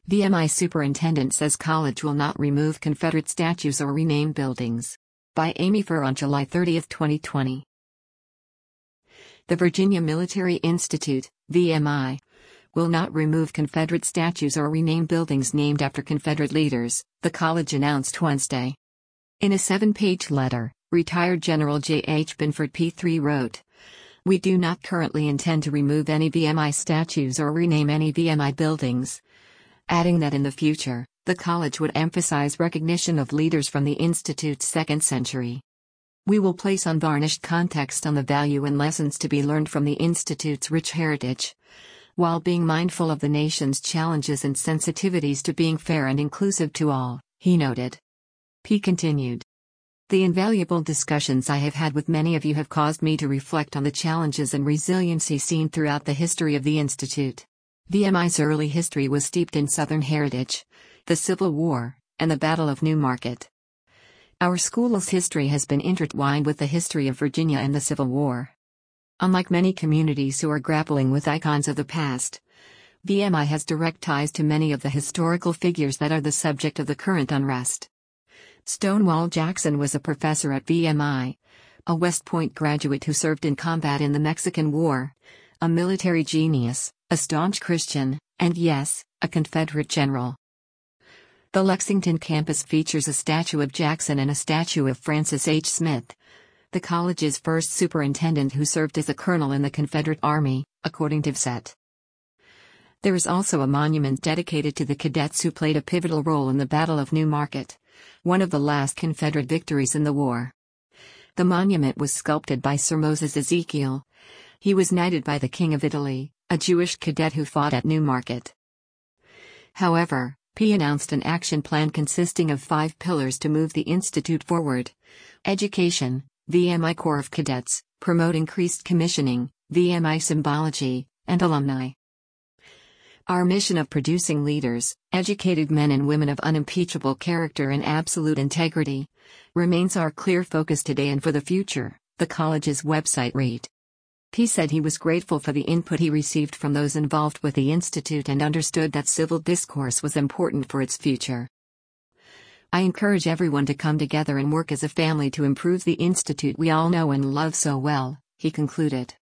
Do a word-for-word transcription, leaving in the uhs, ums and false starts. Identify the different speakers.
Speaker 1: V M I Superintendent says college will not remove Confederate statues or rename buildings. By Amy Furr on July thirtieth, twenty twenty. The Virginia Military Institute, V M I, will not remove Confederate statues or rename buildings named after Confederate leaders, the college announced Wednesday. In a seven-page letter, retired General J H Binford P three wrote, "We do not currently intend to remove any V M I statues or rename any V M I buildings," adding that in the future, the college would emphasize recognition of leaders from the Institute's second century. "We will place unvarnished context on the value and lessons to be learned from the Institute's rich heritage, while being mindful of the nation's challenges and sensitivities to being fair and inclusive to all," he noted. P continued. "The invaluable discussions I have had with many of you have caused me to reflect on the challenges and resiliency seen throughout the history of the Institute. V M I's early history was steeped in Southern heritage, the Civil War, and the Battle of New Market. Our school's history has been intertwined with the history of Virginia and the Civil War. Unlike many communities who are grappling with icons of the past, V M I has direct ties to many of the historical figures that are the subject of the current unrest." Stonewall Jackson was a professor at V M I, a West Point graduate who served in combat in the Mexican War, a military genius, a staunch Christian, and yes, a Confederate general. The Lexington campus features a statue of Jackson and a statue of Francis H. Smith, the college's first superintendent who served as a colonel in the Confederate Army, according to V S E T. There is also a monument dedicated to the cadets who played a pivotal role in the Battle of New Market, one of the last Confederate victories in the war. The monument was sculpted by Sir Moses Ezekiel. He was knighted by the King of Italy, a Jewish cadet who fought at New Market. However, P announced an action plan consisting of five pillars to move the Institute forward: education, V M I Corps of Cadets, promote increased commissioning, V M I symbology, and alumni. "Our mission of producing leaders, educated men and women of unimpeachable character and absolute integrity, remains our clear focus today and for the future," the college's website read. P said he was grateful for the input he received from those involved with the Institute and understood that civil discourse was important for its future. "I encourage everyone to come together and work as a family to improve the Institute we all know and love so well," he concluded.